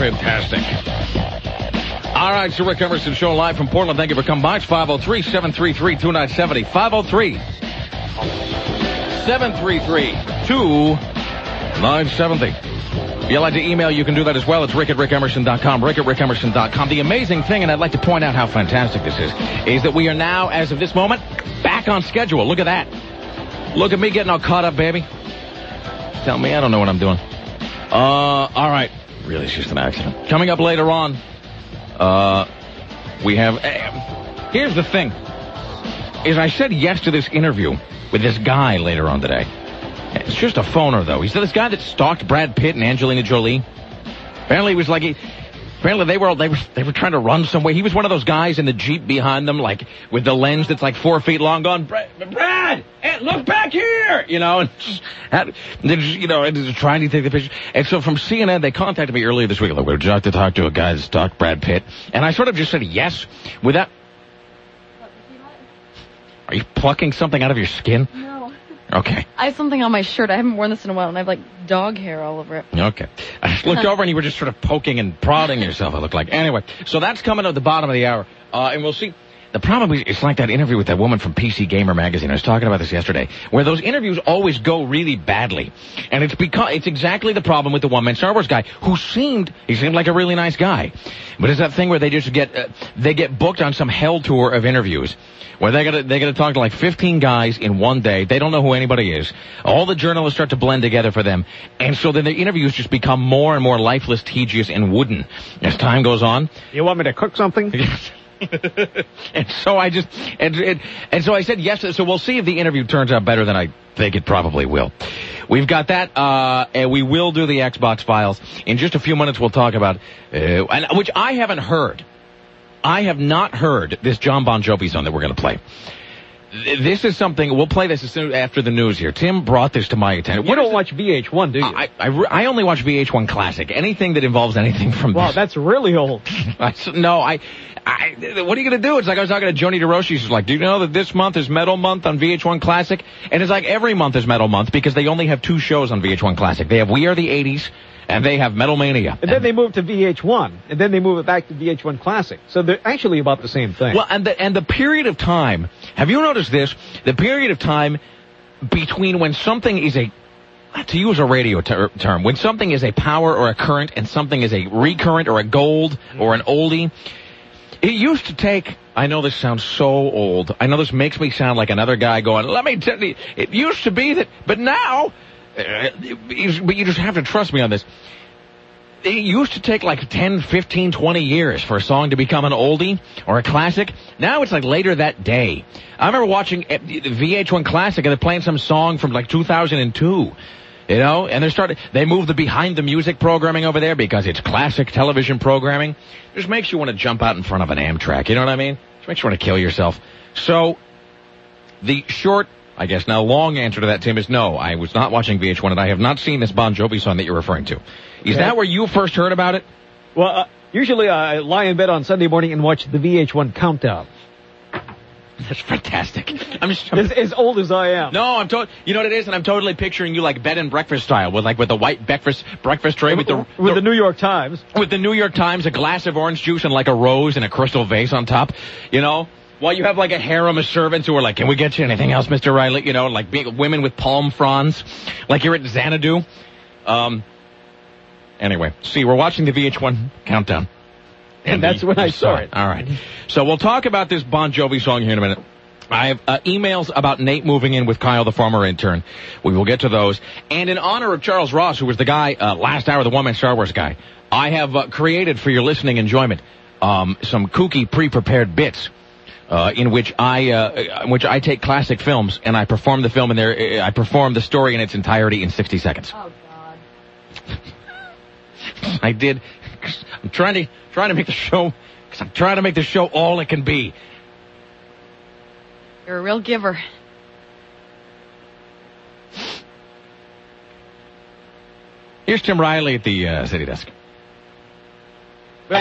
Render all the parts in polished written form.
fantastic. All right, it's the Rick Emerson Show live from Portland. Thank you for coming by. It's 503-733-2970. 503-733-2970. If you'd like to email, you can do that as well. It's rick@rickemerson.com, rick@rickemerson.com. The amazing thing, and I'd like to point out how fantastic this is that we are now, as of this moment, back on schedule. Look at that. Look at me getting all caught up, baby. Tell me I don't know what I'm doing. All right. Really, it's just an accident. Coming up later on, we have... here's the thing. Is I said yes to this interview with this guy later on today. It's just a phoner, though. He's this guy that stalked Brad Pitt and Angelina Jolie. Apparently, it was like... Apparently, they were trying to run somewhere. He was one of those guys in the Jeep behind them, like, with the lens that's like 4 feet long, going, Brad, look back here! You know, and just trying to take the picture. And so from CNN, they contacted me earlier this week. Like, would you like to talk to a guy that stalked Brad Pitt? And I sort of just said yes without... Are you plucking something out of your skin? No. Okay. I have something on my shirt. I haven't worn this in a while, and I have, like, dog hair all over it. Okay. I just looked over, and you were just sort of poking and prodding yourself, it looked like. Anyway, so that's coming at the bottom of the hour. And we'll see. The problem is, it's like that interview with that woman from PC Gamer magazine. I was talking about this yesterday, where those interviews always go really badly. And it's exactly the problem with the one-man Star Wars guy, he seemed like a really nice guy. But it's that thing where they just get booked on some hell tour of interviews, where they gotta talk to like 15 guys in one day. They don't know who anybody is. All the journalists start to blend together for them. And so then the interviews just become more and more lifeless, tedious, and wooden as time goes on. You want me to cook something? And so I just, and so I said yes. So we'll see if the interview turns out better than I think it probably will. We've got that, and we will do the Xbox files. In just a few minutes, we'll talk about, which I haven't heard. I have not heard this John Bon Jovi song that we're going to play. This is something, we'll play this as soon after the news here. Tim brought this to my attention. You don't watch VH1, do you? I only watch VH1 Classic. Anything that involves anything from Wow, that's really old. what are you going to do? It's like I was talking to Joni DeRoche. She's like, do you know that this month is Metal Month on VH1 Classic? And it's like every month is Metal Month because they only have 2 shows on VH1 Classic. They have We Are the 80s, and they have Metal Mania. And then they move to VH1, and then they move it back to VH1 Classic. So they're actually about the same thing. Well, and the period of time, have you noticed this? The period of time between when something is to use a radio term, when something is a power or a current and something is a recurrent or a gold or an oldie, it used to take, I know this sounds so old, I know this makes me sound like another guy going, let me tell you, it used to be that, but now, but you just have to trust me on this. It used to take like 10, 15, 20 years for a song to become an oldie or a classic. Now it's like later that day. I remember watching VH1 Classic and they're playing some song from like 2002. You know, and they moved the behind the music programming over there because it's classic television programming. It just makes you want to jump out in front of an Amtrak, you know what I mean? It makes you want to kill yourself. So, the short, I guess now long answer to that, Tim, is no, I was not watching VH1 and I have not seen this Bon Jovi song that you're referring to. Is that where you first heard about it? Well, usually I lie in bed on Sunday morning and watch the VH1 Countdown. That's fantastic. I'm as old as I am. No, you know what it is, and I'm totally picturing you like bed and breakfast style with the white breakfast tray with the New York Times. With the New York Times, a glass of orange juice and like a rose and a crystal vase on top, you know? While you have like a harem of servants who are like, can we get you anything else, Mr. Riley? You know, like women with palm fronds, like you're at Xanadu. Anyway, see, we're watching the VH1 Countdown. And that's when I saw it. All right. So we'll talk about this Bon Jovi song here in a minute. I have emails about Nate moving in with Kyle, the former intern. We will get to those. And in honor of Charles Ross, who was the guy last hour, the one-man Star Wars guy, I have created for your listening enjoyment some kooky pre-prepared bits in which I take classic films and I perform the film I perform the story in its entirety in 60 seconds. Oh, God. I did. I'm trying to make the show, because I'm trying to make the show all it can be. You're a real giver. Here's Tim Riley at the city desk. From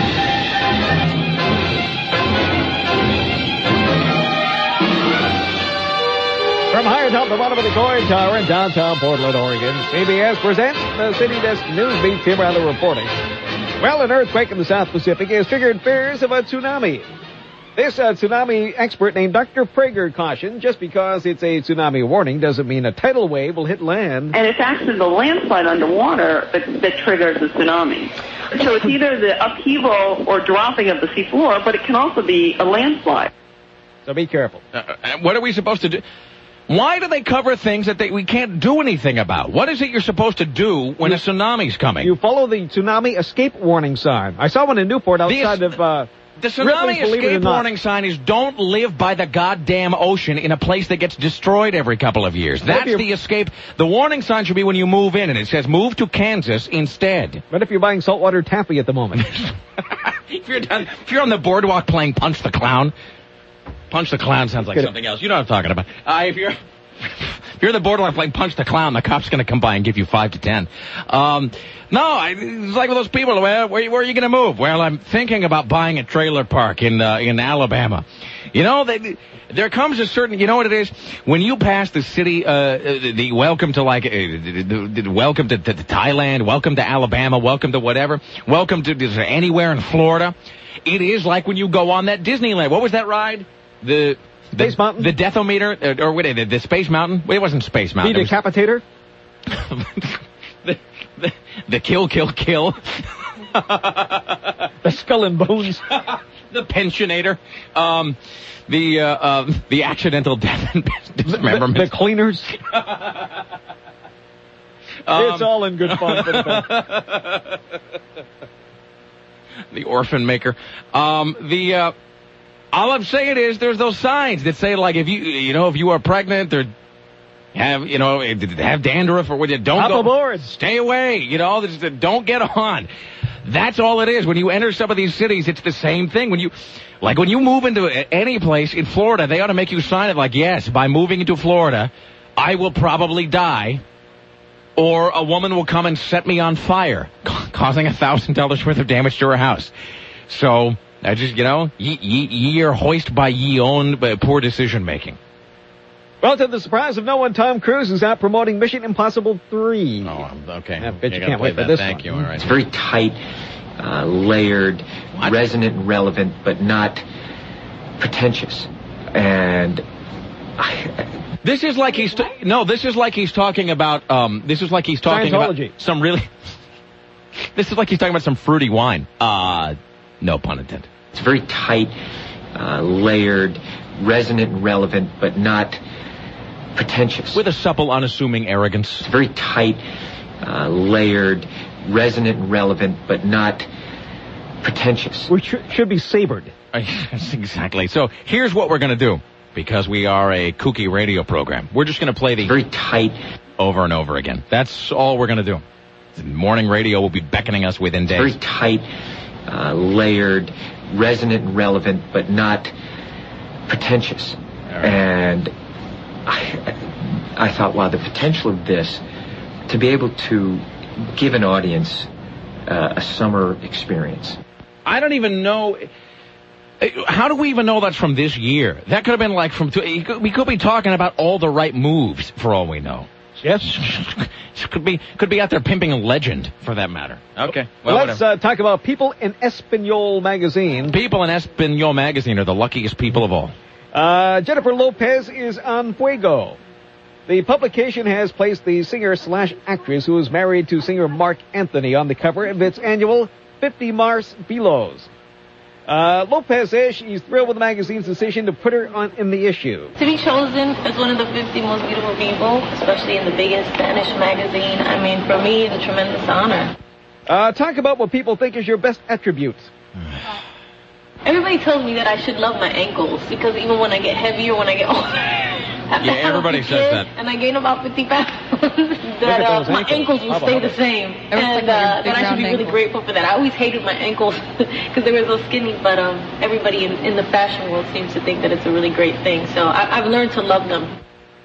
high atop the bottom of the Coin Tower in downtown Portland, Oregon, CBS presents the City Desk News Beat. Tim Riley reporting. Well, an earthquake in the South Pacific has triggered fears of a tsunami. This tsunami expert named Dr. Prager cautioned just because it's a tsunami warning doesn't mean a tidal wave will hit land. And it's actually the landslide underwater that triggers the tsunami. So it's either the upheaval or dropping of the seafloor, but it can also be a landslide. So be careful. What are we supposed to do? Why do they cover things that we can't do anything about? What is it you're supposed to do when a tsunami's coming? You follow the tsunami escape warning sign. I saw one in Newport outside of... The tsunami escape warning sign is don't live by the goddamn ocean in a place that gets destroyed every couple of years. That's the escape. The warning sign should be when you move in, and it says move to Kansas instead. But if you're buying saltwater taffy at the moment. if you're on the boardwalk playing Punch the Clown. Punch the Clown sounds like something else. You know what I'm talking about. If you're on the boardwalk playing Punch the Clown, the cop's going to come by and give you 5 to 10. It's like with those people. Where are you going to move? Well, I'm thinking about buying a trailer park in Alabama. You know, there comes a certain, you know what it is? When you pass the city, the welcome to welcome to Thailand, welcome to Alabama, welcome to whatever, welcome to anywhere in Florida. It is like when you go on that Disneyland. What was that ride? The Space Mountain? The Death-O-Meter? Or what is it? The Space Mountain? Wait, it wasn't Space Mountain. The Decapitator? The Kill. The Skull and Bones. The Pensionator. The Accidental Death and Dismemberment. The Cleaners. It's all in good fun. The Orphan Maker. All I'm saying is there's those signs that say, like, if you are pregnant or have dandruff or what, don't go aboard. Stay away. Don't get on. That's all it is. When you enter some of these cities, it's the same thing. When you move into any place in Florida, they ought to make you sign it like, yes, by moving into Florida, I will probably die, or a woman will come and set me on fire, causing $1,000 worth of damage to her house. So I just, ye are hoist by ye own poor decision making. Well, to the surprise of no one, Tom Cruise is out promoting Mission Impossible 3. Oh, okay. I bet you can't wait for this Thank you. All right. It's very tight, layered, resonant and relevant, but not pretentious. And this is like he's talking about Scientology. Some really. This is like he's talking about some fruity wine. No pun intended. It's very tight, layered, resonant and relevant, but not pretentious. With a supple, unassuming arrogance. It's very tight, layered, resonant and relevant, but not pretentious. Which should be savored. Yes, exactly. So here's what we're going to do. Because we are a kooky radio program, we're just going to play the very tight over and over again. That's all we're going to do. The morning radio will be beckoning us within days. Very tight, layered, resonant and relevant, but not pretentious. Right. And I thought, wow, the potential of this to be able to give an audience a summer experience. I don't even know. How do we even know that's from this year? That could have been like we could be talking about all the right moves for all we know. Yes. could be out there pimping a legend for that matter. Okay. Well, let's talk about People in Espanol magazine. People in Espanol magazine are the luckiest people of all. Jennifer Lopez is on fuego. The publication has placed the singer/actress who is married to singer Mark Anthony on the cover of its annual 50 Mars Bilos. Lopez says she's thrilled with the magazine's decision to put her in the issue. To be chosen as one of the 50 most beautiful people, especially in the biggest Spanish magazine, I mean, for me, it's a tremendous honor. Talk about what people think is your best attribute. Everybody tells me that I should love my ankles, because even when I get heavier, when I get older... Yeah, everybody says that. And I gain about 50 pounds, that my ankles will stay the same. And that I should be really grateful for that. I always hated my ankles because they were so skinny, but everybody in the fashion world seems to think that it's a really great thing. So I've learned to love them.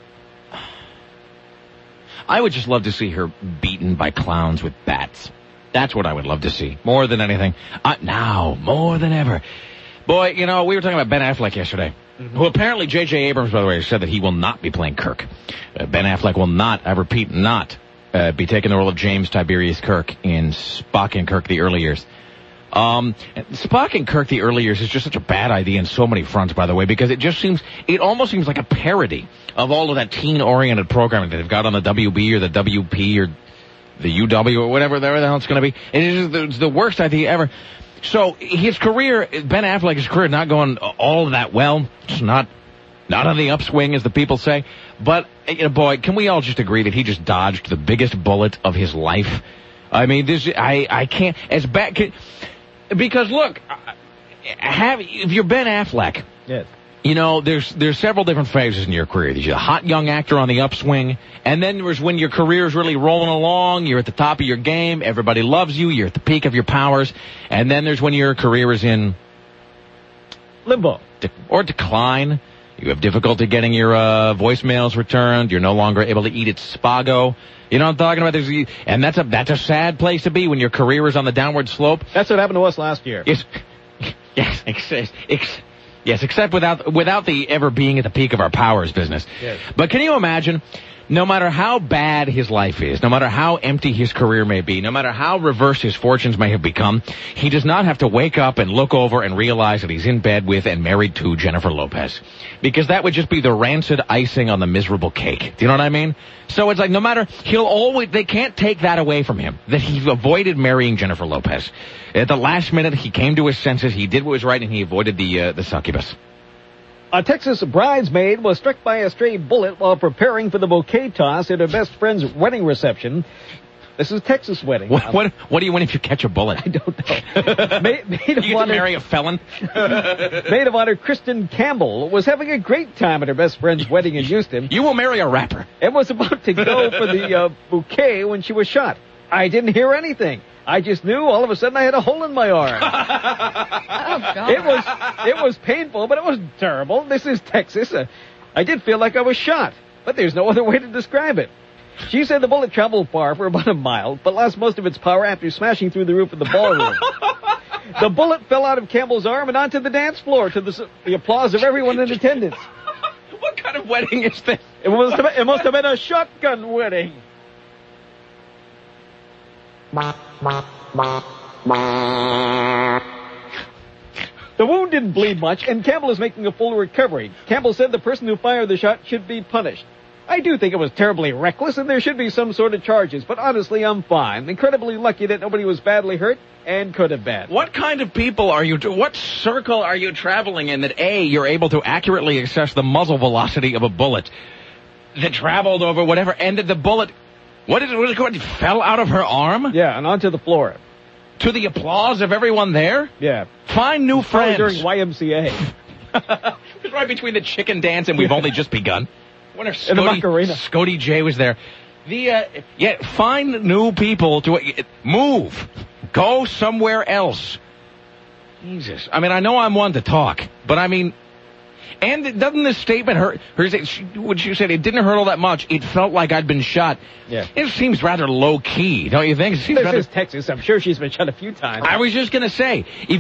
I would just love to see her beaten by clowns with bats. That's what I would love to see. More than anything. Now, more than ever. Boy, we were talking about Ben Affleck yesterday. Mm-hmm. Who apparently J.J. Abrams, by the way, said that he will not be playing Kirk. Ben Affleck will not, I repeat, not be taking the role of James Tiberius Kirk in Spock and Kirk the early years. Spock and Kirk the early years is just such a bad idea in so many fronts, by the way, because it almost seems like a parody of all of that teen-oriented programming that they've got on the WB or the WP or the UW or whatever the hell it's going to be. It's the worst idea ever. So his career, Ben Affleck's career, not going all that well. It's not on the upswing, as the people say. But, boy, can we all just agree that he just dodged the biggest bullet of his life? I mean, I can't, as bad, because look, if you're Ben Affleck, yes, there's several different phases in your career. You're a hot young actor on the upswing, and then there's when your career is really rolling along, you're at the top of your game, everybody loves you, you're at the peak of your powers, and then there's when your career is in limbo or decline. You have difficulty getting your voicemails returned. You're no longer able to eat at Spago. You know what I'm talking about? And that's a sad place to be when your career is on the downward slope. That's what happened to us last year. Yes, except without the ever being at the peak of our powers business. Yes. But can you imagine, no matter how bad his life is, no matter how empty his career may be, no matter how reverse his fortunes may have become, he does not have to wake up and look over and realize that he's in bed with and married to Jennifer Lopez. Because that would just be the rancid icing on the miserable cake. Do you know what I mean? So it's like no matter, they can't take that away from him, that he avoided marrying Jennifer Lopez. At the last minute, he came to his senses, he did what was right, and he avoided the succubus. A Texas bridesmaid was struck by a stray bullet while preparing for the bouquet toss at her best friend's wedding reception. This is Texas wedding. What do you win if you catch a bullet? I don't know. Maid of you get to marry a felon? Maid of honor Kristen Campbell was having a great time at her best friend's wedding in Houston. You will marry a rapper. And was about to go for the bouquet when she was shot. I didn't hear anything. I just knew all of a sudden I had a hole in my arm. Oh, God. It was painful, but it wasn't terrible. This is Texas. I did feel like I was shot, but there's no other way to describe it. She said the bullet traveled far for about a mile, but lost most of its power after smashing through the roof of the ballroom. The bullet fell out of Campbell's arm and onto the dance floor to the applause of everyone in attendance. What kind of wedding is this? It must have been a shotgun wedding. The wound didn't bleed much, and Campbell is making a full recovery. Campbell said the person who fired the shot should be punished. I do think it was terribly reckless, and there should be some sort of charges, but honestly, I'm fine. Incredibly lucky that nobody was badly hurt, and could have been. What kind of people what circle are you traveling in that, A, you're able to accurately assess the muzzle velocity of a bullet that traveled over whatever, and that the bullet... What is it called? It fell out of her arm? Yeah, and onto the floor. To the applause of everyone there? Yeah. Find new friends. During YMCA. It's right between the chicken dance and we've only just begun. Wonder if the Macarena. Scotty J was there. Find new people to move. Go somewhere else. Jesus. I mean, I know I'm one to talk, but I mean... And doesn't this statement hurt? When she said it didn't hurt all that much, it felt like I'd been shot. Yeah. It seems rather low key, don't you think? This is Texas. I'm sure she's been shot a few times. I was just going to say, if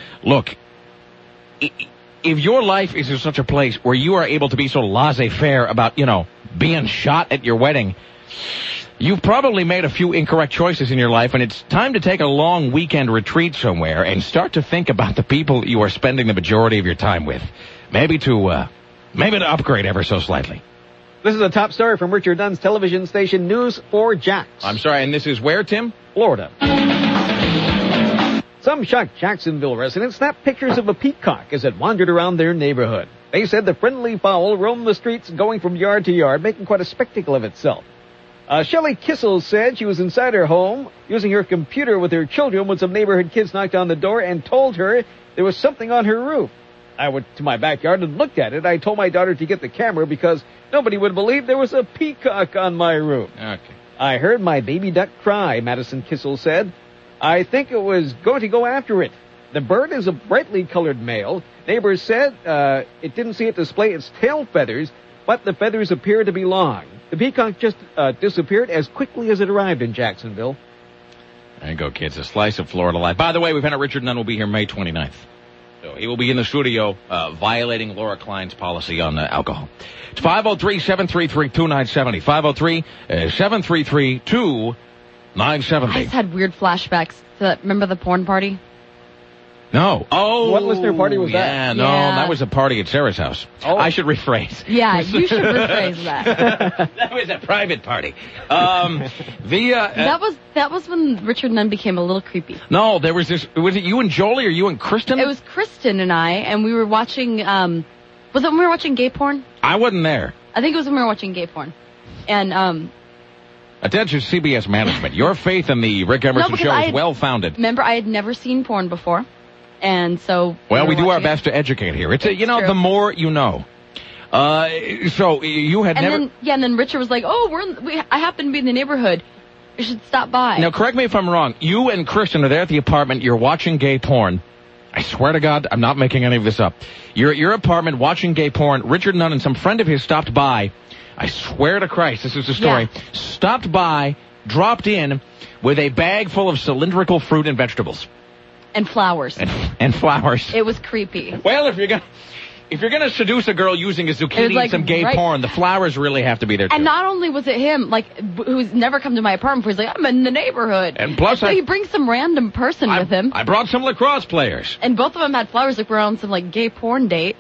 your life is in such a place where you are able to be so laissez-faire about, being shot at your wedding, you've probably made a few incorrect choices in your life, and it's time to take a long weekend retreat somewhere and start to think about the people you are spending the majority of your time with. Maybe to upgrade ever so slightly. This is a top story from Richard Dunn's television station News 4 Jax. I'm sorry, and this is where, Tim? Florida. Some shocked Jacksonville residents snapped pictures of a peacock as it wandered around their neighborhood. They said the friendly fowl roamed the streets going from yard to yard, making quite a spectacle of itself. Shelley Kissel said she was inside her home using her computer with her children when some neighborhood kids knocked on the door and told her there was something on her roof. I went to my backyard and looked at it. I told my daughter to get the camera because nobody would believe there was a peacock on my roof. Okay. I heard my baby duck cry, Madison Kissel said. I think it was going to go after it. The bird is a brightly colored male. Neighbors said it didn't see it display its tail feathers, but the feathers appear to be long. The peacock just disappeared as quickly as it arrived in Jacksonville. There you go, kids. A slice of Florida life. By the way, we've had Richard Nunn will be here May 29th. So he will be in the studio violating Laura Klein's policy on alcohol. It's 503-733-2970. 503-733-2970. I just had weird flashbacks to remember the porn party? No. Oh. What listener party was that? Yeah, no, that was a party at Sarah's house. Oh. I should rephrase. Yeah, you should rephrase that. That was a private party. That was when Richard Nunn became a little creepy. No, there was this. Was it you and Jolie or you and Kristen? It was Kristen and I, and we were watching. Was it when we were watching gay porn? I wasn't there. I think it was when we were watching gay porn, and Attention, CBS management. Your faith in the Rick Emerson show is well founded. Remember, I had never seen porn before, and so. Well, we do our best to educate here. It's true. the more you know. So you had never. And then Richard was like, "Oh, I happen to be in the neighborhood. You should stop by." Now, correct me if I'm wrong. You and Kristen are there at the apartment. You're watching gay porn. I swear to God, I'm not making any of this up. You're at your apartment watching gay porn. Richard Nunn and some friend of his stopped by. I swear to Christ, this is the story. Yeah. Stopped by, dropped in with a bag full of cylindrical fruit and vegetables. And flowers. And flowers. It was creepy. Well, if you're gonna seduce a girl using a zucchini and some gay porn, the flowers really have to be there too. And not only was it him, who's never come to my apartment before, he's like, I'm in the neighborhood. And plus, so he brings some random person with him. I brought some lacrosse players. And both of them had flowers, like we're on some gay porn date.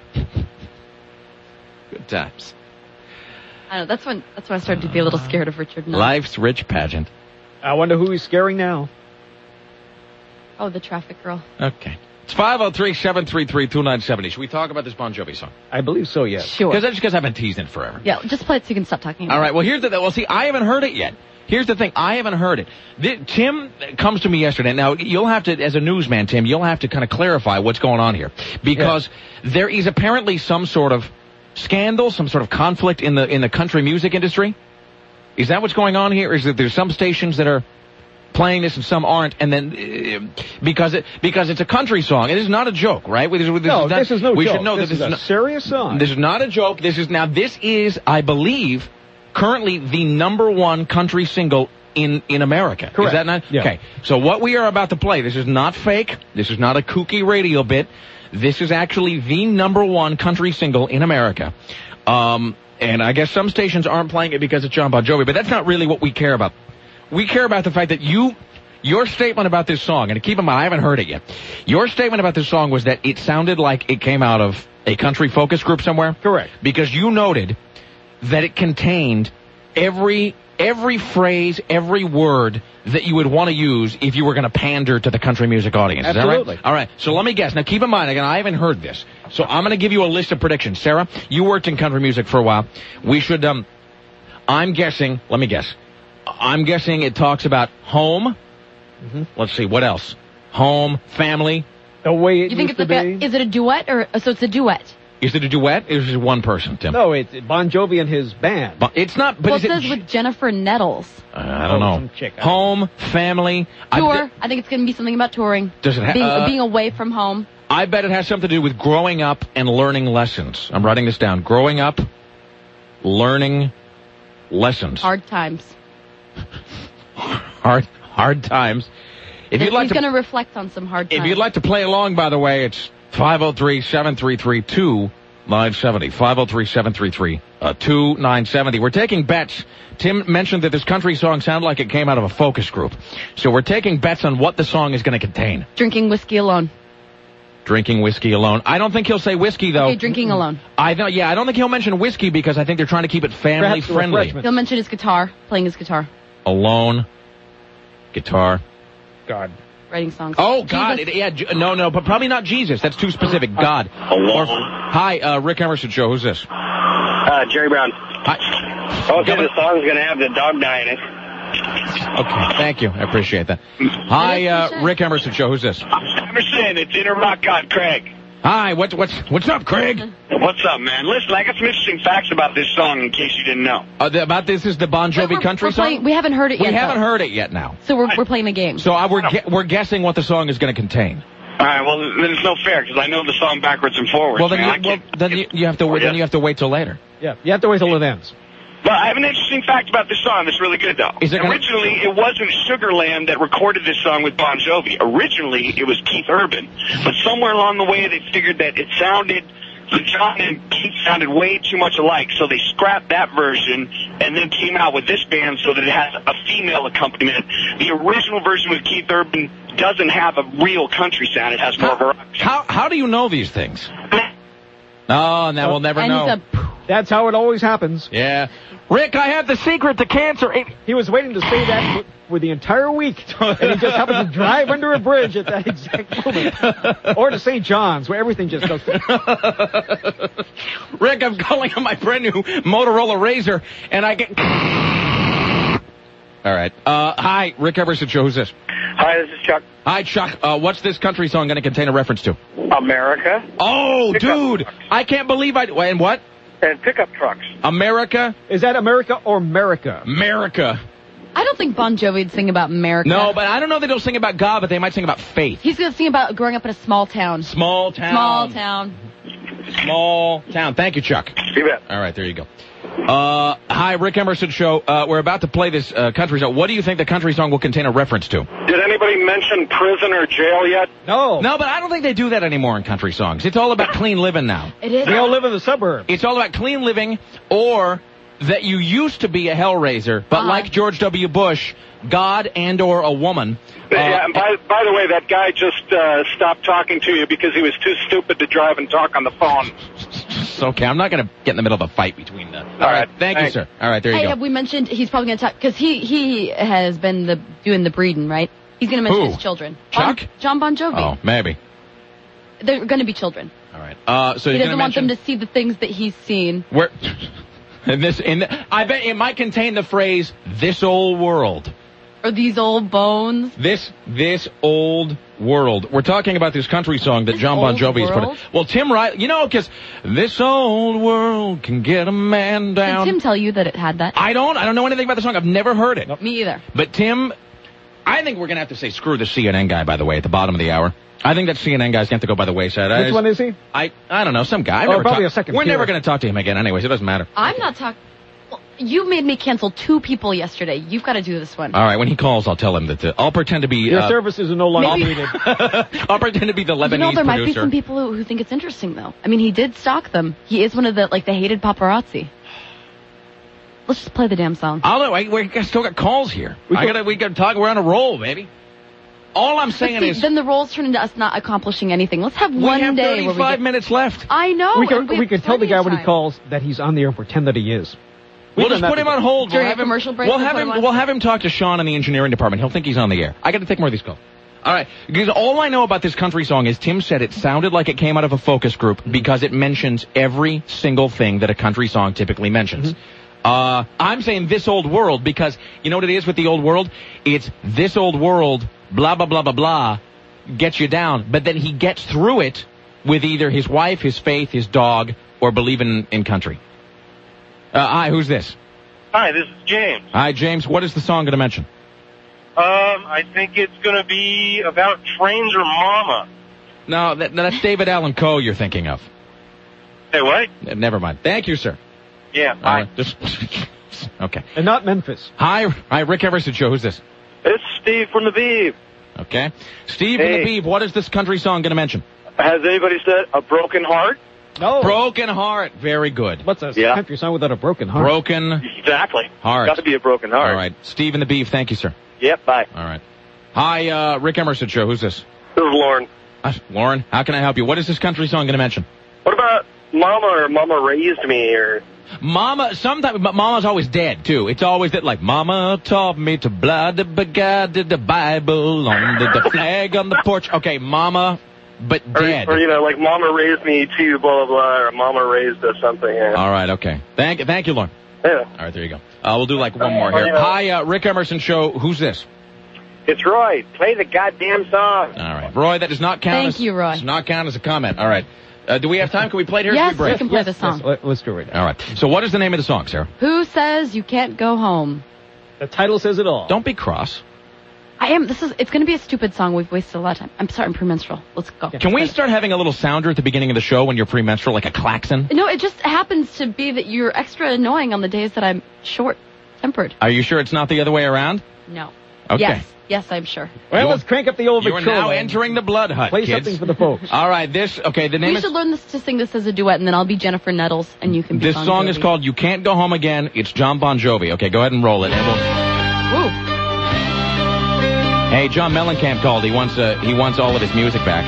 Good times. I don't know, that's when I started to be a little scared of Richard Nunn. Life's rich pageant. I wonder who he's scaring now. Oh, the traffic girl. Okay. It's 503-733-2970. Should we talk about this Bon Jovi song? I believe so, yes. Sure. Because I've been teasing it forever. Yeah, just play it so you can stop talking about it. All right, well, see, I haven't heard it yet. Here's the thing. I haven't heard it. Tim comes to me yesterday. Now, you'll have to, as a newsman, Tim, you'll have to kind of clarify what's going on here. Because there is apparently some sort of scandal, some sort of conflict in the country music industry. Is that what's going on here? Or is it there's some stations that are playing this and some aren't, and then because it's a country song, it is not a joke, right? This is no joke. We should know this is a serious song. This is not a joke. This is, I believe, currently the #1 country single in America. Correct. Is that not? Yeah. Okay. So what we are about to play, this is not fake. This is not a kooky radio bit. This is actually the #1 country single in America. And I guess some stations aren't playing it because it's John Bon Jovi, but that's not really what we care about. We care about the fact that your statement about this song, and keep in mind, I haven't heard it yet. Your statement about this song was that it sounded like it came out of a country focus group somewhere. Correct. Because you noted that it contained every phrase, every word that you would want to use if you were going to pander to the country music audience. Absolutely. Is that right? All right. So let me guess. Now keep in mind, again, I haven't heard this. So I'm going to give you a list of predictions. Sarah, you worked in country music for a while. We should, I'm guessing it talks about home. Mm-hmm. Let's see, what else? Home, family. The way it you think used it's to like be. Is it a duet so it's a duet? Is it a duet? Or is it one person, Tim? No, it's Bon Jovi and his band. It's not, but it says with Jennifer Nettles. I don't know. Home, family. Tour. I think it's going to be something about touring. Does it being away from home? I bet it has something to do with growing up and learning lessons. I'm writing this down. Growing up, learning lessons. Hard times. Hard times. If you'd like He's going to reflect on some hard times. If you'd like to play along, by the way, it's 503-733-2970. 503-733-2970. We're taking bets. Tim mentioned that this country song sounded like it came out of a focus group. So we're taking bets on what the song is going to contain. Drinking whiskey alone. Drinking whiskey alone. I don't think he'll say whiskey, though. Okay, drinking alone. I don't think he'll mention whiskey because I think they're trying to keep it family friendly. He'll mention his guitar, playing his guitar. Alone. Guitar. God. Writing songs. Oh, God. No, but probably not Jesus. That's too specific. God. Hi, Rick Emerson Show. Who's this? Jerry Brown. Hi. Okay, the song's going to have the dog die in it. Okay, thank you. I appreciate that. Hi, Rick Emerson Show. Who's this? Emerson, it's Inner Rock God, Craig. Hi, what's up, Craig? What's up, man? Listen, I got some interesting facts about this song in case you didn't know. About this is the Bon Jovi country song? We haven't heard it yet. We haven't heard it yet now. So we're playing the game. So we're guessing what the song is going to contain. All right, well, then it's no fair because I know the song backwards and forwards. Well, then you have to wait till later. Yeah, you have to wait till it ends. But I have an interesting fact about this song that's really good, though. Originally, it wasn't Sugarland that recorded this song with Bon Jovi. Originally, it was Keith Urban. But somewhere along the way, they figured that John and Keith sounded way too much alike, so they scrapped that version and then came out with this band so that it has a female accompaniment. The original version with Keith Urban doesn't have a real country sound. It has more of a rock sound. How do you know these things? Oh, and we'll never know. That's how it always happens. Yeah. Rick, I have the secret to cancer. He was waiting to say that for the entire week, and he just happened to drive under a bridge at that exact moment. Or to St. John's, where everything just goes... Rick, I'm calling on my brand new Motorola Razr, and I get... All right. Hi, Rick Emerson Show. Who's this? Hi, this is Chuck. Hi, Chuck. What's this country song going to contain a reference to? America. Oh, dude. I can't believe And what? And pickup trucks. America? Is that America or America? America. I don't think Bon Jovi would sing about America. No, but I don't know they don't sing about God, but they might sing about faith. He's going to sing about growing up in a small town. Small town. Small town. Small town. Thank you, Chuck. You bet. All right, there you go. Hi, Rick Emerson Show. We're about to play this country song. What do you think the country song will contain a reference to? Did anybody mention prison or jail yet? No. No, but I don't think they do that anymore in country songs. It's all about clean living now. It is. They all live in the suburbs. It's all about clean living, or that you used to be a hellraiser, but like George W. Bush, God and or a woman. Yeah, and by the way, that guy just stopped talking to you because he was too stupid to drive and talk on the phone. Okay, I'm not going to get in the middle of a fight between them. All right. Thank you, sir. All right, there you go. Have we mentioned he's probably going to talk, because he has been doing the breeding, right? He's going to mention his children. Chuck? John Bon Jovi. Oh, maybe. They're going to be children. All right. So he doesn't want them to see the things that he's seen. Where? I bet it might contain the phrase, this old world. Or these old bones. This old world. We're talking about this country song that John Bon Jovi has put in. Well, Tim Riley, because this old world can get a man down. Did Tim tell you that it had that? I don't know anything about the song. I've never heard it. Nope. Me either. But Tim, I think we're going to have to say screw the CNN guy, by the way, at the bottom of the hour. I think that CNN guy's going to go by the wayside. Which one is he? I don't know, some guy. Probably a second. We're never going to talk to him again anyways. It doesn't matter. I'm not talking. Well, you made me cancel 2 people yesterday. You've got to do this one. All right, when he calls, I'll tell him that I'll pretend to be... Your services are no longer needed. I'll pretend to be the Lebanese producer. There might be some people who think it's interesting, though. I mean, he did stalk them. He is one of the hated paparazzi. Let's just play the damn song. We still got calls here. We got to talk. We're on a roll, baby. All I'm saying is... Then the rolls turn into us not accomplishing anything. Let's have one day where we have 35 minutes left. I know. We can tell the guy when he calls that he's on the air and pretend that he is. We'll just put him on hold. During a commercial break? We'll have him talk to Sean in the engineering department. He'll think he's on the air. I got to take more of these calls. All right. Because all I know about this country song is Tim said it sounded like it came out of a focus group because it mentions every single thing that a country song typically mentions. Mm-hmm. I'm saying this old world because you know what it is with the old world? It's this old world, blah, blah, blah, blah, blah, gets you down. But then he gets through it with either his wife, his faith, his dog, or believing in country. Hi, who's this? Hi, this is James. Hi, James. What is the song going to mention? I think it's going to be about trains or Mama. No, that's David Allan Coe you're thinking of. Hey, what? Never mind. Thank you, sir. Yeah, bye. Okay. And not Memphis. Hi, Rick Emerson Show. Who's this? It's Steve from the Beeve. Okay. Steve from the Beeve, what is this country song going to mention? Has anybody said A Broken Heart? No. Broken Heart. Very good. What's a country song without a broken heart? Broken Exactly. Heart. Got to be a broken heart. All right. Steve and the Beeve, thank you, sir. Yep, bye. All right. Hi, Rick Emerson Show. Who's this? This is Lauren. Lauren, how can I help you? What is this country song going to mention? What about Mama or Mama Raised Me or... Mama, but Mama's always dead, too. It's always that, like, Mama taught me to blah, the Bible on the flag on the porch. Okay, Mama, but dead. Or, like Mama Raised Me too, blah, blah, blah, or Mama Raised Us something. Yeah. All right, okay. Thank you, Lauren. Yeah. All right, there you go. We'll do, like, one more here. Hi, Rick Emerson Show. Who's this? It's Roy. Play the goddamn song. All right. Roy, that does not count. Thank you, Roy. Does not count as a comment. All right. Do we have time? Can we play it here? Yes, we can play the song. Yes, let's do it. All right. So what is the name of the song, Sarah? Who Says You Can't Go Home? The title says it all. Don't be cross. I am. It's going to be a stupid song. We've wasted a lot of time. I'm sorry, I'm premenstrual. Let's go. Can we start having a little sounder at the beginning of the show when you're premenstrual, like a klaxon? No, it just happens to be that you're extra annoying on the days that I'm short-tempered. Are you sure it's not the other way around? No. Okay. Yes, I'm sure. Well, let's crank up the old You are Victrola. now entering the blood hut, Play kids. something for the folks. All right, the name We should learn to sing this as a duet, and then I'll be Jennifer Nettles, and you can be This Bon song Jovi. is called You Can't Go Home Again. It's John Bon Jovi. Okay, go ahead and roll it. And Woo. Hey, John Mellencamp called. He wants all of his music back.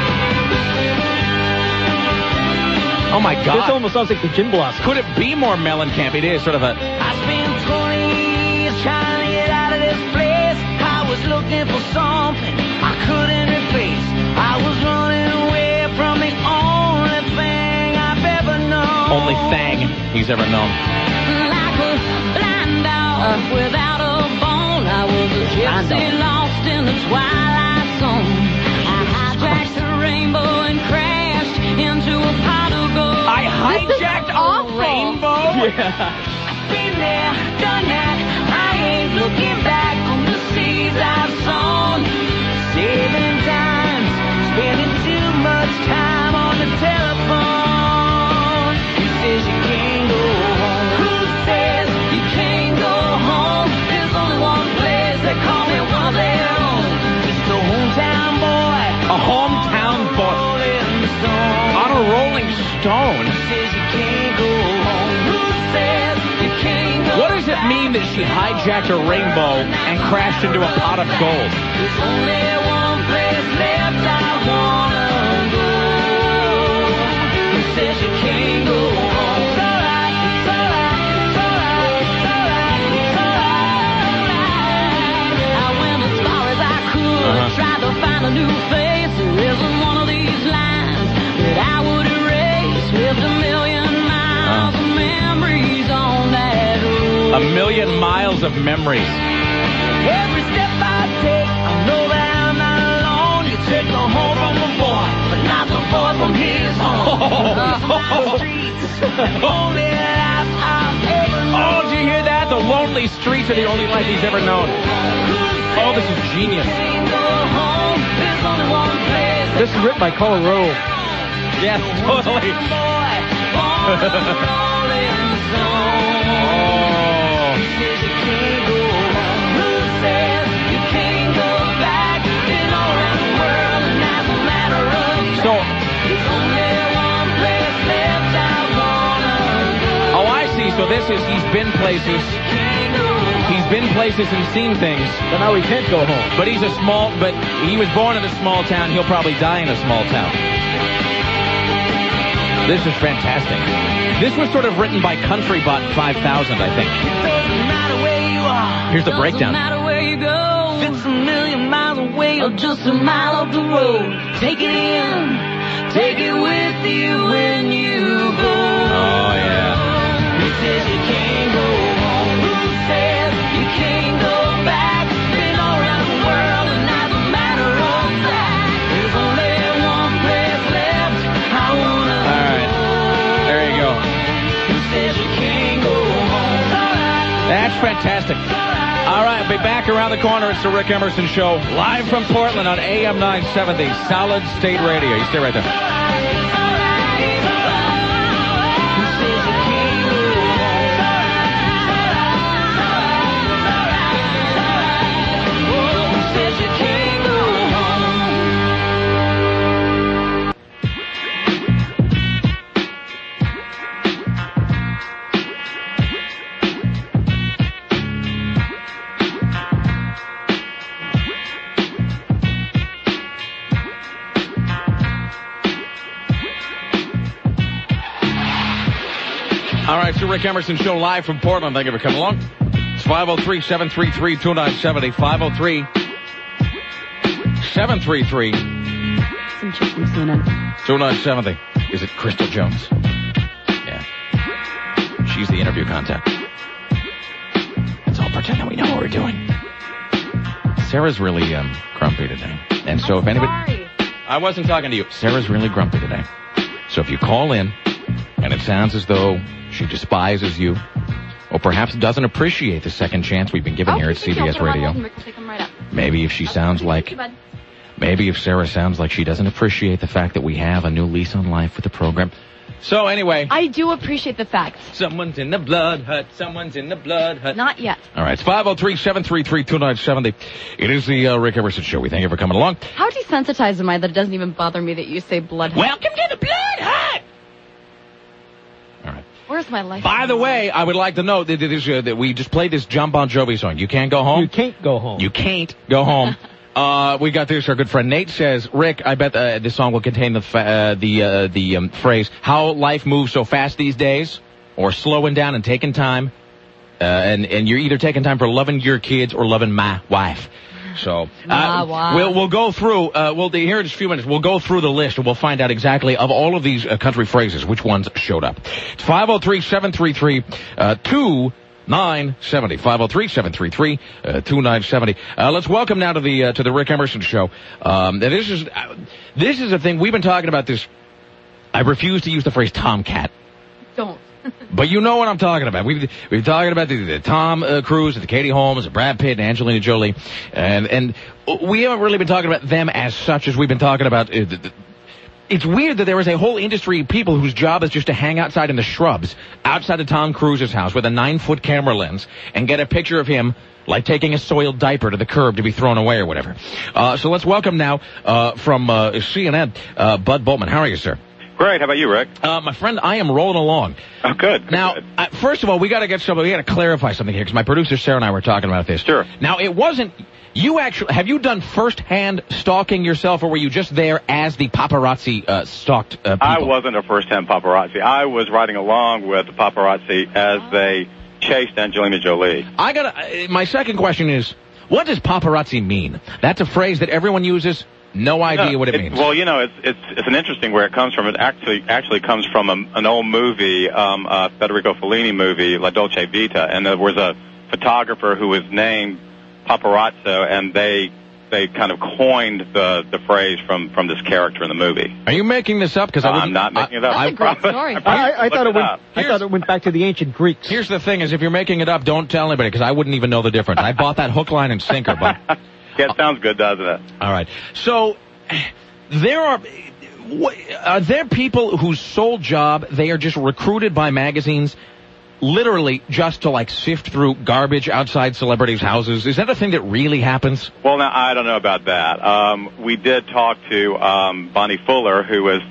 Oh, my God. This almost sounds like the Gin Blossom. Could it be more Mellencamp? It is sort of a... I spent 20 years trying to get out of this place. I was looking for something I couldn't replace. I was running away from the only thing I've ever known. Only thing he's ever known. Like a blind dog without a bone. I was a gypsy lost in the twilight zone. I hijacked the rainbow and crashed into a pot of gold. I hijacked a rainbow? Yeah. Been there, done that. I ain't looking back on the seeds I've sown. Saving time, spending too much time on the telephone. Who says you can't go home? Who says you can't go home? There's only one place they call me one of their own. It's the hometown boy. A hometown boy. On a Rolling Stone. Who says you can't go home? Who says you can't go? What does it mean that she hijacked a rainbow and crashed into a pot of gold? There's only one place left I wanna go. Who says you can't go home? It's alright, it's alright, it's alright, it's alright, it's alright. I went as far as I could, tried to find a new face. There isn't one of these lines that I would erase. Lived a million miles of memories on that road. A million miles of memories. Every step I take, I know that I'm not alone. You take the home from the boy, but not the boy from his home. Only life I've ever known. Oh, did you hear that? The lonely streets are the only life he's ever known. Oh, this is genius. This is written by Carl Rowe. Yes, totally. So this is, he's been places and seen things. But now he can't go home. But he was born in a small town. He'll probably die in a small town. This is fantastic. This was sort of written by Countrybot 5000, I think. Here's the breakdown. Doesn't matter where you go. If it's a million miles away or just a mile up the road. Take it in. Take it with you when you go. Oh, yeah. Who says you can't go home? Who says you can't go back? Been all around the world and as a matter of fact, there's only one place left I wanna go. All right. There you go. Who says you can't go home? That's fantastic. All right, I'll be back around the corner. It's the Rick Emerson Show, live from Portland on AM 970, Solid State Radio. You stay right there. All right, it's the Rick Emerson Show live from Portland. Thank you for coming along. It's 503-733-2970. 503-733. Some chick from CNN. 2970. Is it Crystal Jones? Yeah. She's the interview contact. Let's all pretend that we know what we're doing. Sarah's really grumpy today. And so if anybody... Sorry. I wasn't talking to you. Sarah's really grumpy today. So if you call in and it sounds as though she despises you, or perhaps doesn't appreciate the second chance we've been given here at CBS Radio. Maybe if Sarah sounds like she doesn't appreciate the fact that we have a new lease on life with the program. So anyway. I do appreciate the fact. Someone's in the blood hut. Someone's in the blood hut. Not yet. All right. It's 503-733-2970. It is the Rick Emerson Show. We thank you for coming along. How desensitized am I that it doesn't even bother me that you say blood hut? Welcome to the blood hut. All right. Where's my life? By the way, I would like to know that we just played this John Bon Jovi song. You can't go home? You can't go home. You can't go home. We got this. Our good friend Nate says, Rick, I bet this song will contain the phrase, how life moves so fast these days, or slowing down and taking time. And you're either taking time for loving your kids or loving my wife. So we'll go through. Here in just a few minutes, we'll go through the list and we'll find out exactly of all of these country phrases which ones showed up. It's 503-733-2970. 503-733-2970. Let's welcome now to the Rick Emerson Show. This is a thing we've been talking about. This. I refuse to use the phrase tomcat. Don't. But you know what I'm talking about. We've been talking about the Tom Cruise, the Katie Holmes, the Brad Pitt, and Angelina Jolie, and we haven't really been talking about them as such as we've been talking about. It's weird that there is a whole industry of people whose job is just to hang outside in the shrubs outside of Tom Cruise's house with a 9-foot camera lens and get a picture of him like taking a soiled diaper to the curb to be thrown away or whatever. So let's welcome now from CNN, Bud Boltman. How are you, sir? Great. How about you, Rick? My friend, I am rolling along. Oh, good. Now, first of all, we got to clarify something here because my producer Sarah and I were talking about this. Sure. Now, it wasn't. Have you done first-hand stalking yourself, or were you just there as the paparazzi stalked people? I wasn't a first-hand paparazzi. I was riding along with the paparazzi as they chased Angelina Jolie. My second question is, what does paparazzi mean? That's a phrase that everyone uses. No idea what it means. Well, it's an interesting where it comes from. It actually comes from an old movie, Federico Fellini movie, La Dolce Vita, and there was a photographer who was named Paparazzo, and they kind of coined the phrase from this character in the movie. Are you making this up? Because I'm not making it up. That's a great story. I thought it went back to the ancient Greeks. Here's the thing: is if you're making it up, don't tell anybody because I wouldn't even know the difference. I bought that hook, line, and sinker, but. Yeah, it sounds good, doesn't it? All right. So, are there people whose sole job, they are just recruited by magazines, literally just to, sift through garbage outside celebrities' houses? Is that a thing that really happens? Well, now, I don't know about that. We did talk to Bonnie Fuller, who is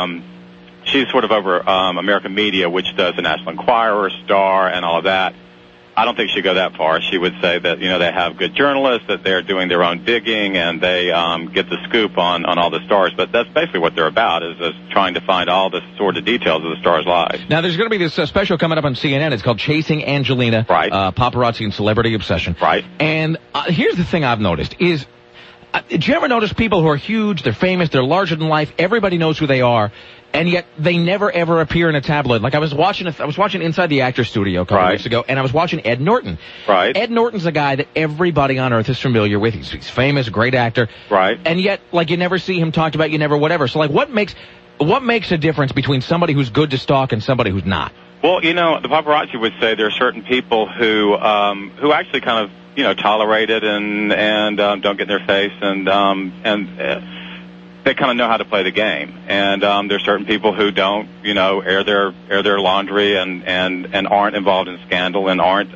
she's sort of over American Media, which does the National Enquirer, Star, and all of that. I don't think she'd go that far. She would say that, they have good journalists, that they're doing their own digging, and they get the scoop on all the stars. But that's basically what they're about, is trying to find all the sort of details of the stars' lives. Now, there's going to be this special coming up on CNN. It's called Chasing Angelina, right. Paparazzi and Celebrity Obsession. Right. And here's the thing I've noticed is, did you ever notice people who are huge, they're famous, they're larger than life, everybody knows who they are, and yet they never ever appear in a tabloid? Like I was watching Inside the Actors Studio a couple weeks ago, and I was watching Ed Norton. Right. Ed Norton's a guy that everybody on earth is familiar with. He's famous, great actor. Right. And yet, you never see him talked about, you never whatever. So, what makes a difference between somebody who's good to stalk and somebody who's not? Well, the paparazzi would say there are certain people who actually kind of, tolerate it and don't get in their face and they kind of know how to play the game. And there's certain people who don't, air their laundry and aren't involved in scandal and aren't,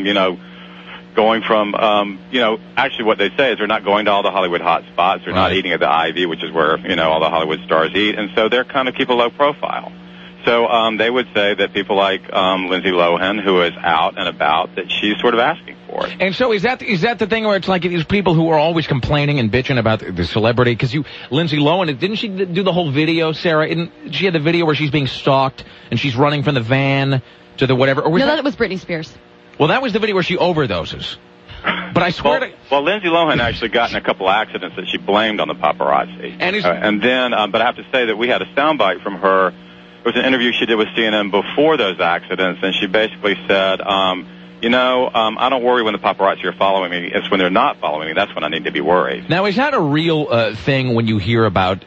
going from, actually what they say is they're not going to all the Hollywood hot spots. They're not eating at the Ivy, which is where, all the Hollywood stars eat. And so they're kind of keep a low profile. So they would say that people like Lindsay Lohan, who is out and about, that she's sort of asking for it. And so is that the thing where it's like these people who are always complaining and bitching about the celebrity? Because Lindsay Lohan, didn't she do the whole video, Sarah? She had the video where she's being stalked and she's running from the van to the whatever. Or that was Britney Spears. Well, that was the video where she overdoses. But I swear Well, Lindsay Lohan actually got in a couple accidents that she blamed on the paparazzi. And then, but I have to say that we had a soundbite from her. It was an interview she did with CNN before those accidents, and she basically said, I don't worry when the paparazzi are following me. It's when they're not following me. That's when I need to be worried. Now, is that a real thing when you hear about,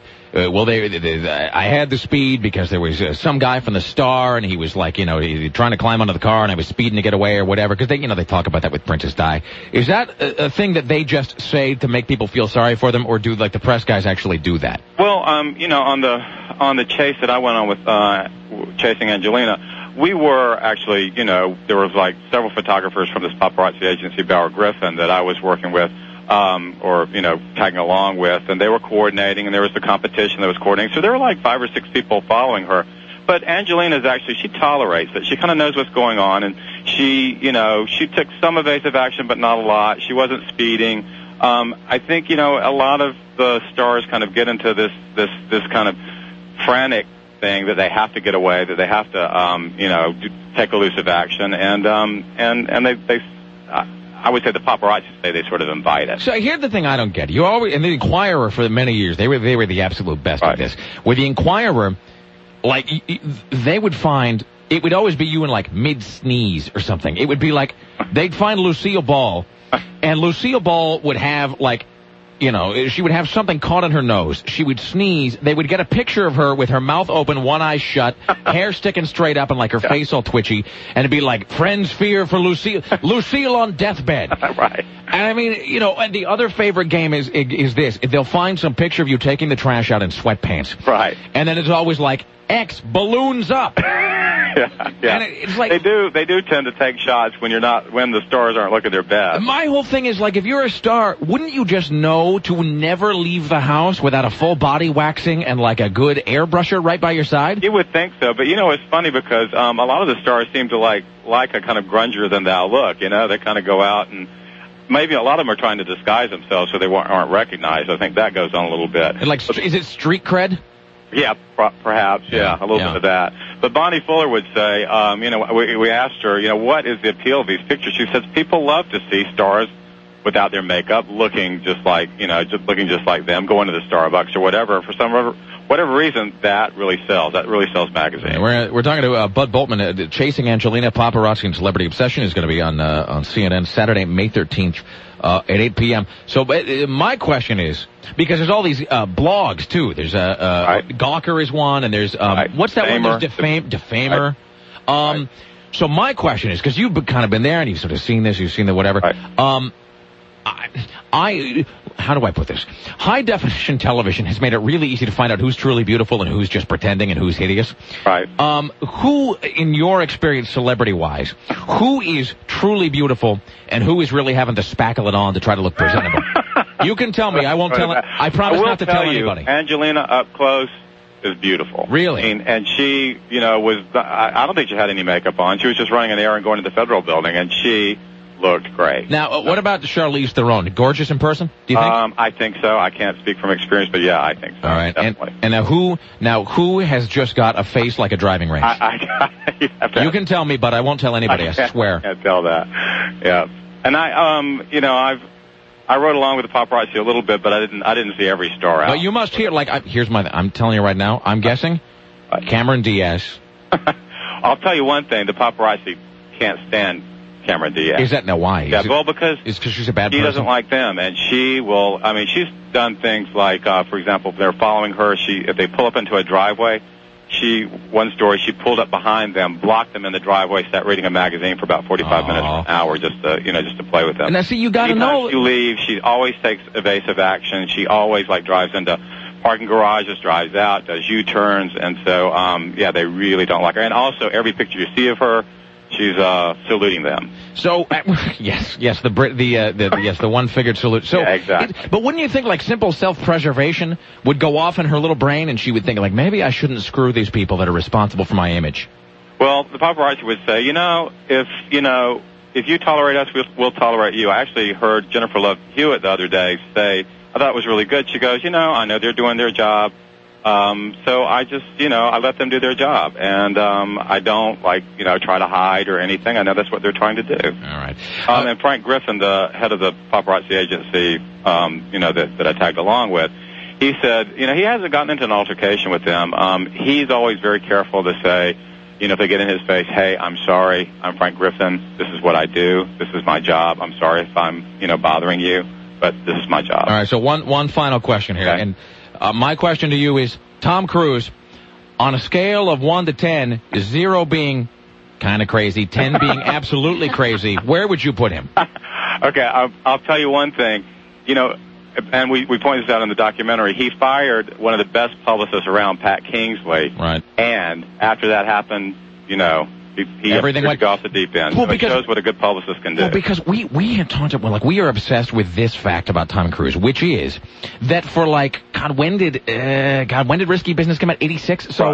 I had the speed because there was some guy from the Star, and he was trying to climb onto the car, and I was speeding to get away or whatever, because they talk about that with Princess Di. Is that a thing that they just say to make people feel sorry for them, or do the press guys actually do that? Well, on the chase that I went on with Chasing Angelina, we were actually, there was several photographers from this paparazzi agency, Bauer Griffin, that I was working with, tagging along with, and they were coordinating, and there was the competition that was coordinating. So there were 5 or 6 people following her. But Angelina's actually, she tolerates it. She kind of knows what's going on, and she took some evasive action, but not a lot. She wasn't speeding. I think, you know, a lot of the stars kind of get into this kind of frantic thing that they have to get away, that they have to, you know, take elusive action, and they I would say the paparazzi say they sort of invite it. So here's the thing I don't get. You always, and the Inquirer for many years, they were the absolute best at this. With the Inquirer, like, they would find, it would always be you in like mid-sneeze or something. It would be like, they'd find Lucille Ball, and Lucille Ball would have like, you know, she would have something caught in her nose. She would sneeze. They would get a picture of her with her mouth open, one eye shut, hair sticking straight up, and like her face all twitchy. And it'd be like, friends fear for Lucille. Lucille on deathbed. Right. And I mean, you know, and the other favorite game is this. They'll find some picture of you taking the trash out in sweatpants. Right. And then it's always like, X balloons up. Yeah. And it's like, they do tend to take shots when the stars aren't looking their best. My whole thing is like, if you're a star, wouldn't you just know to never leave the house without a full body waxing and like a good airbrusher right by your side? You would think so, but you know, it's funny because a lot of the stars seem to like a kind of grungier than thou look. You know, they kind of go out and maybe a lot of them are trying to disguise themselves so they aren't recognized. I think that goes on a little bit. And like, is it street cred? Yeah, perhaps. Yeah, a little bit of that. But Bonnie Fuller would say, you know, we asked her, you know, what is the appeal of these pictures? She says people love to see stars without their makeup, looking just like, you know, looking just like them, going to the Starbucks or whatever. For whatever reason, that really sells. That really sells magazines. We're talking to Bud Boltman. Chasing Angelina, Paparazzi and Celebrity Obsession is going to be on CNN Saturday, May 13th. At 8 p.m. So my question is, because there's all these blogs, too. There's Gawker is one, and there's, what's that one? There's Defamer. So my question is, because you've kind of been there, and you've sort of seen this, you've seen the whatever. How do I put this? High definition television has made it really easy to find out who's truly beautiful and who's just pretending and who's hideous. Right. Who, in your experience, celebrity-wise, who is truly beautiful and who is really having to spackle it on to try to look presentable? You can tell me. I won't tell. I promise not to tell anybody. Angelina up close is beautiful. Really? And she, you know, was. I don't think she had any makeup on. She was just running an errand going to the Federal Building, and she looked great. Now, what about Charlize Theron? Gorgeous in person? Do you think? I think so. I can't speak from experience, but yeah, I think so. All right. Definitely. And now who has just got a face like a driving range? You can tell me, but I won't tell anybody. I swear. I can't tell that. Yeah. And you know, I rode along with the paparazzi a little bit, but I didn't see every star out. But you must hear, like, I'm telling you right now, I'm guessing Cameron Diaz. I'll tell you one thing, the paparazzi can't stand Cameron Diaz. Is that now why? Yeah, because she's a bad person? She doesn't like them, and she will, I mean, she's done things like, for example, if they're following her, if they pull up into a driveway, one story, she pulled up behind them, blocked them in the driveway, sat reading a magazine for about 45 minutes or an hour just to play with them. And now, see, you gotta know. Anytime she leaves, she always takes evasive action. She always, like, drives into parking garages, drives out, does U-turns, and so, yeah, they really don't like her. And also, every picture you see of her, she's saluting them. So yes, the one-figured salute. So, yeah, exactly. But wouldn't you think like simple self-preservation would go off in her little brain, and she would think like maybe I shouldn't screw these people that are responsible for my image? Well, the paparazzi would say, if you tolerate us, we'll tolerate you. I actually heard Jennifer Love Hewitt the other day say, I thought it was really good. She goes, I know they're doing their job. So I just, I let them do their job, and I don't try to hide or anything. I know that's what they're trying to do. All right. And Frank Griffin, the head of the paparazzi agency, that I tagged along with, he said, he hasn't gotten into an altercation with them. He's always very careful to say, if they get in his face, hey, I'm sorry, I'm Frank Griffin. This is what I do. This is my job. I'm sorry if I'm, bothering you, but this is my job. All right. So one final question here, okay. And my question to you is, Tom Cruise, on a scale of 1 to 10, 0 being kind of crazy, 10 being absolutely crazy, where would you put him? Okay, I'll tell you one thing. And we pointed this out in the documentary. He fired one of the best publicists around, Pat Kingsley. Right. And after that happened, he everything went off the deep end. Well, so it shows what a good publicist can do. Well, because we had talked about, we are obsessed with this fact about Tom Cruise, which is that for God, when did Risky Business come out? 86? So right.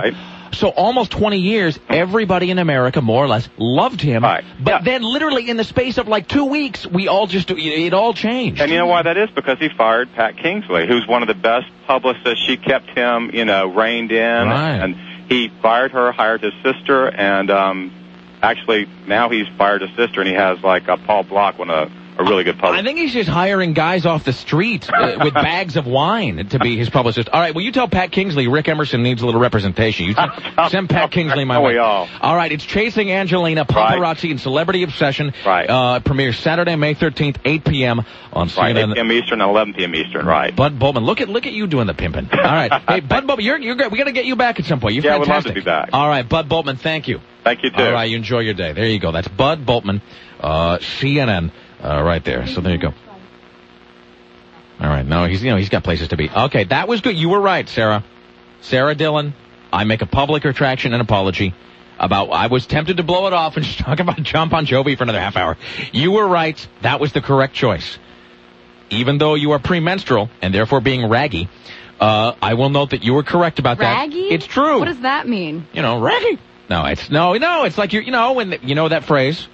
So almost 20 years, everybody in America more or less loved him. Right. But then literally in the space of like 2 weeks, it all changed. And you know why that is? Because he fired Pat Kingsley, who's one of the best publicists. She kept him, reined in. Right. And he fired her, hired his sister, and actually now he's fired his sister, and he has like a Paul Block, a really good publicist. I think he's just hiring guys off the street with bags of wine to be his publicist. All right, well, you tell Pat Kingsley Rick Emerson needs a little representation. You send Pat Kingsley my way. All right, it's Chasing Angelina, Paparazzi, and Celebrity Obsession. Right. Premieres Saturday, May 13th, 8 p.m. on CNN. Right, 8 p.m. Eastern and 11 p.m. Eastern, right. Bud Boltman, look at you doing the pimping. All right. Hey, Bud Boltman, you're great. We got to get you back at some point. You're fantastic. We'd love to be back. All right, Bud Boltman, thank you. Thank you, too. All right, you enjoy your day. There you go. That's Bud Boltman, CNN. Right there. So there you go. All right. No, he's got places to be. Okay, that was good. You were right, Sarah. Sarah Dillon. I make a public retraction and apology about. I was tempted to blow it off and just talk about John Bon Jovi for another half hour. You were right. That was the correct choice. Even though you are premenstrual and therefore being raggy, I will note that you were correct about that. Raggy? It's true. What does that mean? Raggy. No, it's like when that phrase.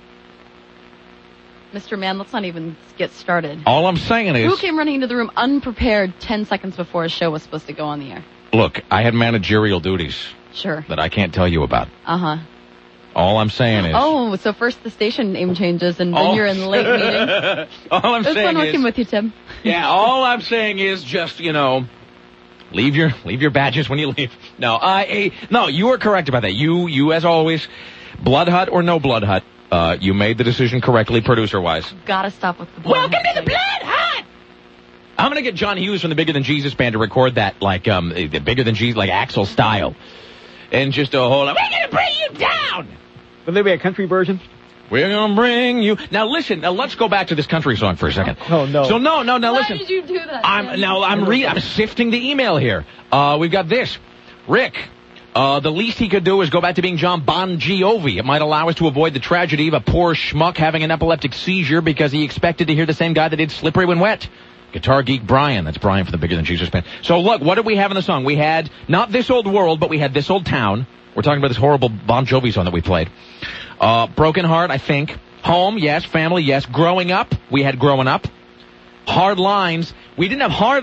Mr. Mann, let's not even get started. All I'm saying is... Who came running into the room unprepared 10 seconds before a show was supposed to go on the air? Look, I had managerial duties. Sure. That I can't tell you about. Uh-huh. All I'm saying is... Oh, so first the station name changes and then you're in late meetings. All I'm saying is... It was fun working with you, Tim. Yeah, all I'm saying is just, leave your badges when you leave. No, you were correct about that. You as always, Blood Hut or no Blood Hut. You made the decision correctly, producer-wise. Gotta stop with the Blood Hut. Welcome to the Blood Hut! I'm gonna get John Hughes from the Bigger Than Jesus band to record that, like, the Bigger Than Jesus, like Axl style. And just a whole, we're gonna bring you down! Will there be a country version? We're gonna bring you... Now listen, let's go back to this country song for a second. Oh, no. So no, listen. Why did you do that? I'm sifting the email here. We've got this. Rick... the least he could do is go back to being John Bon Jovi. It might allow us to avoid the tragedy of a poor schmuck having an epileptic seizure because he expected to hear the same guy that did Slippery When Wet. Guitar geek Brian. That's Brian from the Bigger Than Jesus band. So look, what did we have in the song? We had not This Old World, but we had This Old Town. We're talking about this horrible Bon Jovi song that we played. Broken Heart, I think. Home, yes. Family, yes. Growing Up, we had Growing Up. Hard Lines. We didn't have hard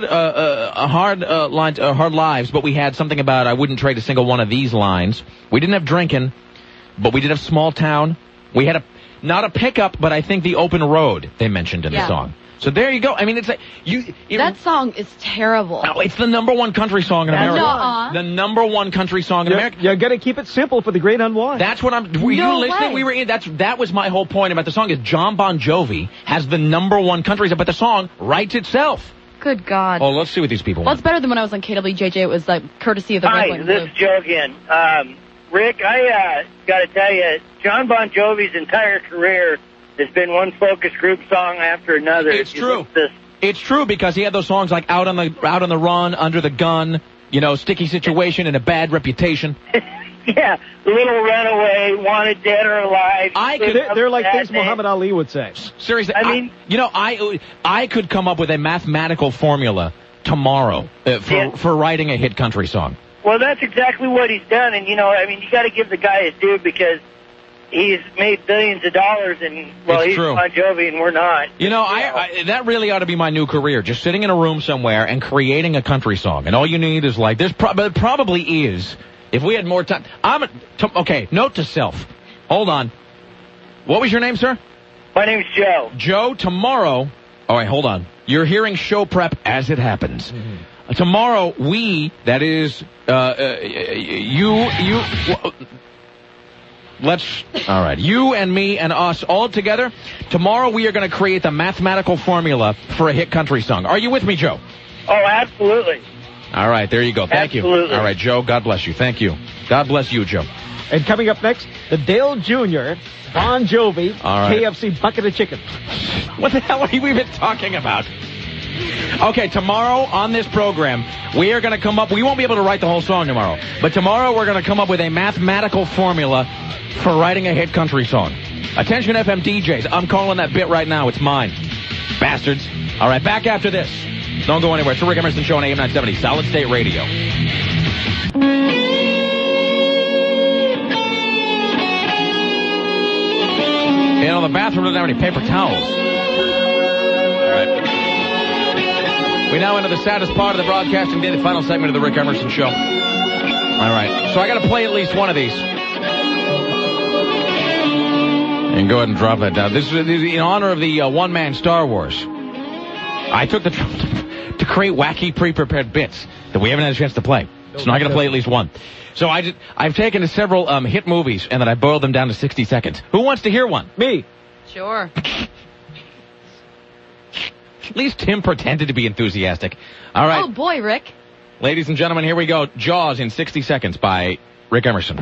lives, but we had something about I wouldn't trade a single one of these lines. We didn't have Drinking, but we did have Small Town. We had not a pickup, but I think The Open Road they mentioned in the song. So there you go. I mean, that song is terrible. No, it's the -- country song in America. The #1 country song in America. You're gonna keep it simple for the great unwashed. That's what I'm. Were you listening? We were in. That was my whole point about the song. Is John Bon Jovi has the #1 country song, but the song writes itself. Good God. Oh, let's see what these people want. Well, it's better than when I was on KWJJ. It was like courtesy of the Red, White, and Blue. This is Joe again. Rick, I got to tell you, John Bon Jovi's entire career has been one focus group song after another. It's true. It's true because he had those songs like Out on the Run, Under the Gun, Sticky Situation, and A Bad Reputation. Yeah, Little Runaway, Wanted Dead or Alive. They're like things Muhammad Ali would say. Seriously, I could come up with a mathematical formula tomorrow for writing a hit country song. Well, that's exactly what he's done, and you got to give the guy his due because he's made billions of dollars, and he's true. Bon Jovi, and we're not. That really ought to be my new career, just sitting in a room somewhere and creating a country song. And all you need is probably is, if we had more time. Okay, note to self. Hold on. What was your name, sir? My name's Joe. Joe, tomorrow. All right, hold on. You're hearing show prep as it happens. Mm-hmm. Tomorrow, that is, all right, you and me and us all together, tomorrow we are going to create the mathematical formula for a hit country song. Are you with me, Joe? Oh, absolutely. All right, there you go. Thank you. All right, Joe, God bless you. Thank you. God bless you, Joe. And coming up next, the Dale Jr., Bon Jovi, KFC Bucket of Chicken. What the hell are we even talking about? Okay, tomorrow on this program, we are going to come up, we won't be able to write the whole song tomorrow, but tomorrow we're going to come up with a mathematical formula for writing a hit country song. Attention FM DJs, I'm calling that bit right now, it's mine. Bastards. All right, back after this. Don't go anywhere. It's the Rick Emerson Show on AM 970, Solid State Radio. You know, the bathroom doesn't have any paper towels. All right. We now enter the saddest part of the broadcasting day, the final segment of the Rick Emerson Show. All right. So I got to play at least one of these. And go ahead and drop that down. This is in honor of the one-man Star Wars. I took the trouble to create wacky pre-prepared bits that we haven't had a chance to play. So now I got to play at least one. So I've taken several hit movies and then I boiled them down to 60 seconds. Who wants to hear one? Me. Sure. At least Tim pretended to be enthusiastic. All right. Oh, boy, Rick. Ladies and gentlemen, here we go. Jaws in 60 seconds by Rick Emerson.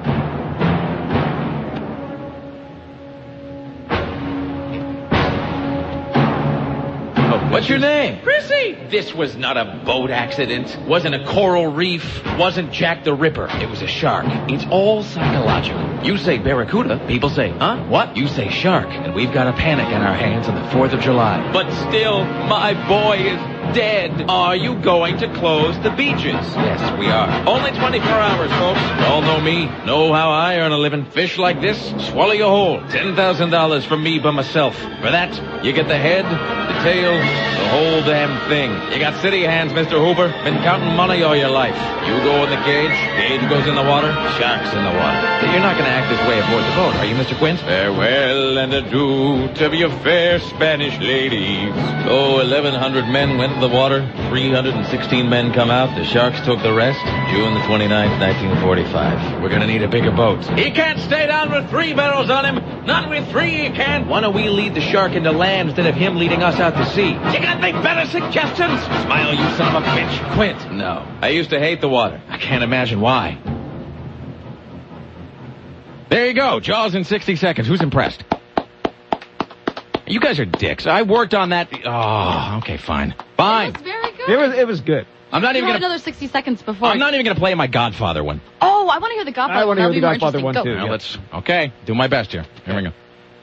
What's your name? Chrissy. This was not a boat accident. Wasn't a coral reef. Wasn't Jack the Ripper. It was a shark. It's all psychological. You say barracuda, people say, huh? What? You say shark, and we've got a panic on our hands on the 4th of July. But still, my boy is dead. Are you going to close the beaches? Yes, we are. Only 24 hours, folks. You all know me. Know how I earn a living. Fish like this, swallow you whole. $10,000 from me by myself. For that, you get the head, the tail, the whole damn thing. You got city hands, Mr. Hooper. Been counting money all your life. You go in the cage goes in the water, sharks in the water. You're not going to act this way aboard the boat, are you, Mr. Quint? Farewell and adieu to your fair Spanish ladies. So 1,100 men went in the water. 316 men come out. The sharks took the rest. June the 29th, 1945. We're going to need a bigger boat. He can't stay down with 3 barrels on him. Not with 3 he can't. Why don't we lead the shark into land instead of him leading us out to sea? You got any better suggestions? Smile, you son of a bitch. Quint. No. I used to hate the water. I can't imagine why. There you go. Jaws in 60 seconds. Who's impressed? You guys are dicks. I worked on that. Oh, okay, fine. Fine. It was very good. It was good. I'm not even going to another 60 seconds before. I'm not even going to play my Godfather one. Oh, I want to hear the Godfather one. I want to hear the Godfather one, too. Now let's, okay, do my best here. Here we go.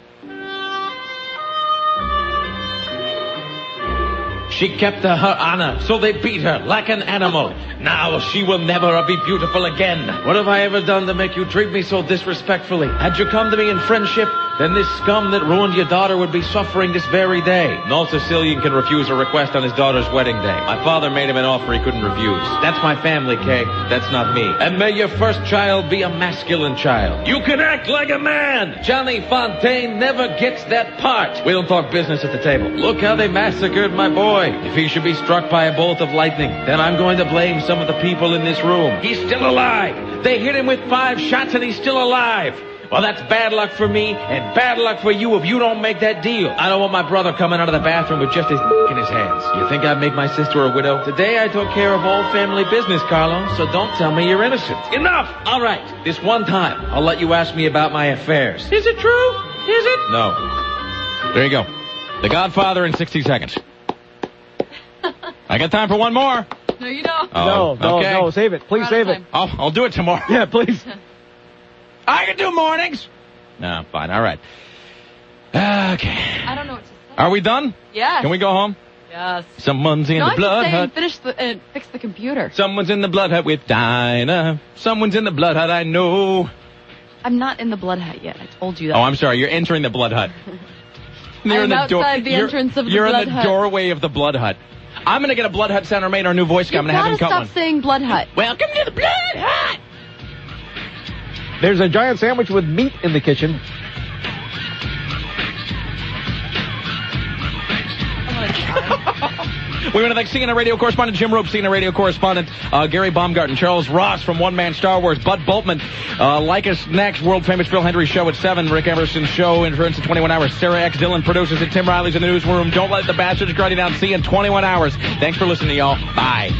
She kept her honor, so they beat her like an animal. Now she will never be beautiful again. What have I ever done to make you treat me so disrespectfully? Had you come to me in friendship, then this scum that ruined your daughter would be suffering this very day. No Sicilian can refuse a request on his daughter's wedding day. My father made him an offer he couldn't refuse. That's my family, Kay. That's not me. And may your first child be a masculine child. You can act like a man. Johnny Fontaine never gets that part. We don't talk business at the table. Look how they massacred my boy. If he should be struck by a bolt of lightning, then I'm going to blame some of the people in this room. He's still alive. They hit him with 5 shots and he's still alive. Well, that's bad luck for me and bad luck for you if you don't make that deal. I don't want my brother coming out of the bathroom with just his in his hands. You think I'd make my sister a widow? Today I took care of all family business, Carlo, so don't tell me you're innocent. Enough! All right, this one time, I'll let you ask me about my affairs. Is it true? Is it? No. There you go. The Godfather in 60 seconds. I got time for one more. No, you don't. Oh, No, save it. Please save it. I'll do it tomorrow. Yeah, please. I can do mornings. No, fine. All right. Okay. I don't know what to say. Are we done? Yes. Can we go home? Yes. Someone's in the blood hut. Finish fix the computer. Someone's in the blood hut with Dinah. Someone's in the blood hut, I know. I'm not in the blood hut yet. I told you that. Oh, I'm sorry. You're entering the blood hut. I'm outside the entrance of the blood hut. You're in the doorway of the blood hut. I'm going to get a blood hut sounder made, our new voice guy. I'm going to have him cut one. Stop saying blood hut. Welcome to the blood hut. There's a giant sandwich with meat in the kitchen. We want to thank CNN radio correspondent Jim Rope, CNN radio correspondent Gary Baumgarten, Charles Ross from One Man Star Wars, Bud Boltman. Like us next, world-famous Phil Hendry show at 7, Rick Emerson show, Inference in 21 hours. Sarah X. Dillon produces it. Tim Riley's in the newsroom. Don't let the bastards grind you down. See you in 21 hours. Thanks for listening, y'all. Bye.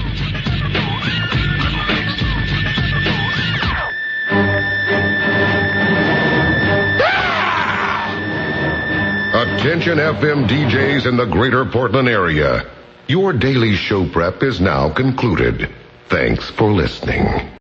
Attention FM DJs in the greater Portland area. Your daily show prep is now concluded. Thanks for listening.